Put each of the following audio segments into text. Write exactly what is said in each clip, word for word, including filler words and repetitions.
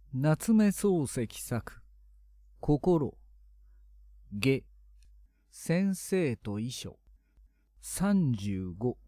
夏目漱石作心下先生と遺書さんじゅうご。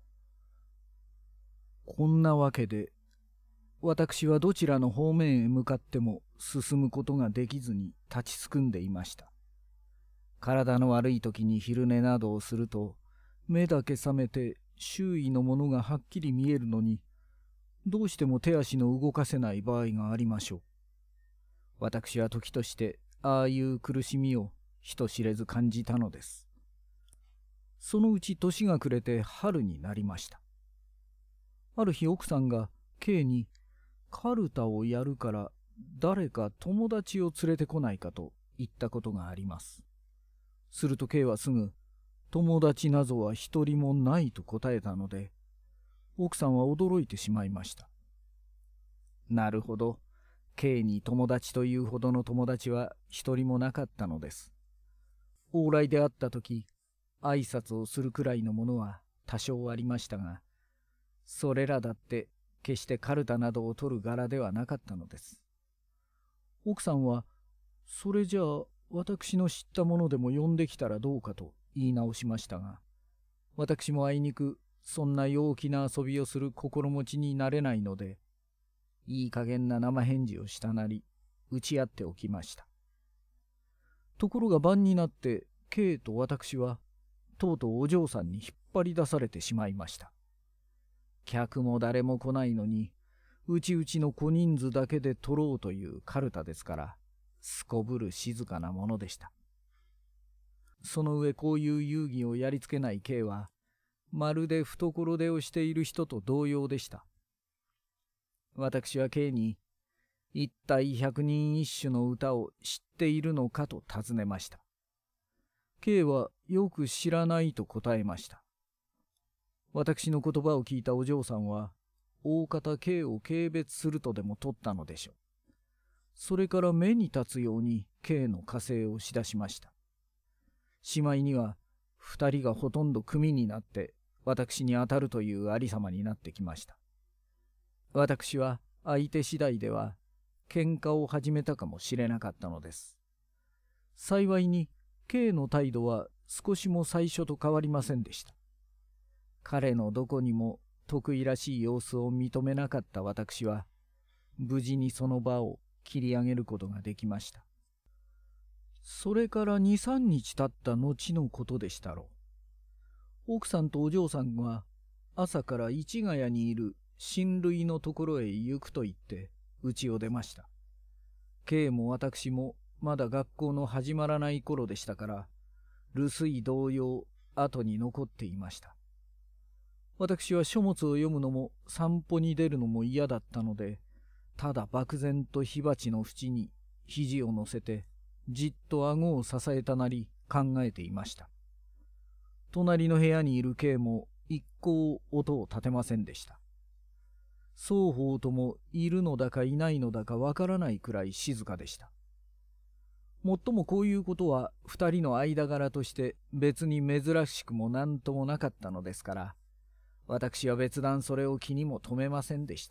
こんなわけで私はどちらの方面へ向かっても進むことができずに立ちすくんでいました。体の悪い時に昼寝などをすると目だけ覚めて周囲のものがはっきり見えるのに、どうしても手足の動かせない場合がありましょう。私は時としてああいう苦しみを人知れず感じたのです。そのうち年が暮れて春になりました。ある日奥さんが K にカルタをやるから誰か友達を連れてこないかと言ったことがあります。すると K はすぐ友達などは一人もないと答えたので、奥さんは驚いてしまいました。なるほど。K に友達というほどの友達は一人もなかったのです。往来で会ったとき、挨拶をするくらいのものは多少ありましたが、それらだって決してカルタなどを取る柄ではなかったのです。奥さんは、それじゃあ私の知ったものでも呼んできたらどうかと言い直しましたが、私もあいにくそんな陽気な遊びをする心持ちになれないので、いい加減な生返事をしたなり、打ち合っておきました。ところが晩になって、K と私は、とうとうお嬢さんに引っ張り出されてしまいました。客も誰も来ないのに、うちうちの小人数だけで取ろうというカルタですから、すこぶる静かなものでした。その上こういう遊戯をやりつけない K は、まるで懐出をしている人と同様でした。私は K に、一体百人一首の歌を知っているのかと尋ねました。K はよく知らないと答えました。私の言葉を聞いたお嬢さんは、大方 K を軽蔑するとでも取ったのでしょう。それから目に立つように K の加勢をしだしました。しまいには、二人がほとんど組になって私に当たるというありさまになってきました。私は相手次第では喧嘩を始めたかもしれなかったのです。幸いに K の態度は少しも最初と変わりませんでした。彼のどこにも得意らしい様子を認めなかった私は、無事にその場を切り上げることができました。それから二三日経った後のことでしたろう。奥さんとお嬢さんは朝から市ヶ谷にいる親類のところへ行くと言って家を出ました。K も私もまだ学校の始まらない頃でしたから、留守居同様後に残っていました。私は書物を読むのも散歩に出るのも嫌だったので、ただ漠然と火鉢の縁に肘を乗せてじっと顎を支えたなり考えていました。隣の部屋にいる K も一向音を立てませんでした。双方ともいるのだかいないのだかわからないくらい静かでした。もっともこういうことは二人の間柄として別に珍しくも何ともなかったのですから、私は別段それを気にも留めませんでした。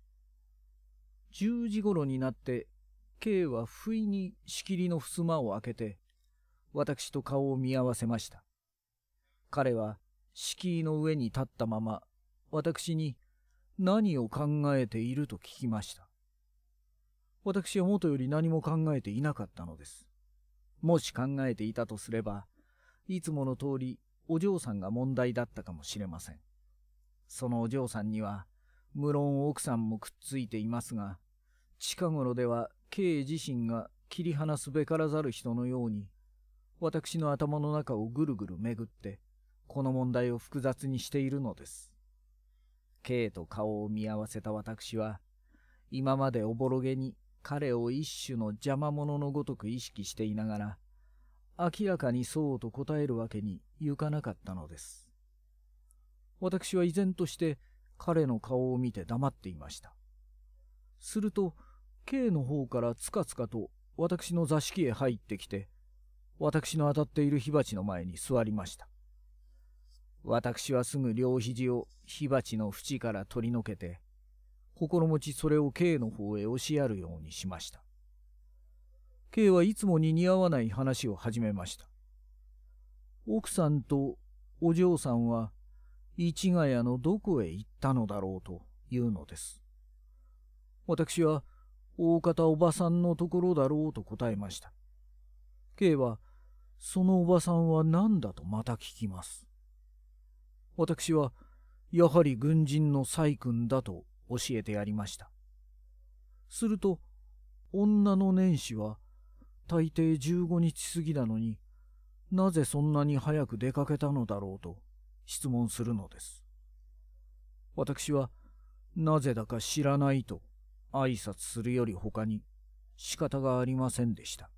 十時ごろになって K は不意に仕切りの襖を開けて私と顔を見合わせました。彼は敷居の上に立ったまま私に何を考えていると聞きました。私は元より何も考えていなかったのです。もし考えていたとすれば、いつもの通りお嬢さんが問題だったかもしれません。そのお嬢さんには無論奥さんもくっついていますが、近頃では K 自身が切り離すべからざる人のように私の頭の中をぐるぐる巡ってこの問題を複雑にしているのです。K と顔を見合わせた私は、今までおぼろげに彼を一種の邪魔者のごとく意識していながら、明らかにそうと答えるわけにいかなかったのです。私は依然として彼の顔を見て黙っていました。すると、K の方からつかつかと私の座敷へ入ってきて、私の当たっている火鉢の前に座りました。私はすぐ両肘を火鉢の縁から取り除けて、 心持ちそれを K の方へ押しやるようにしました。K はいつもに似合わない話を始めました。奥さんとお嬢さんは市ヶ谷のどこへ行ったのだろうというのです。私は大方おばさんのところだろうと答えました。K はそのおばさんは何だとまた聞きます。私はやはり軍人の細君だと教えてやりました。すると女の年始は大抵じゅうごにち過ぎなのになぜそんなに早く出かけたのだろうと質問するのです。私はなぜだか知らないと挨拶するより他に仕方がありませんでした。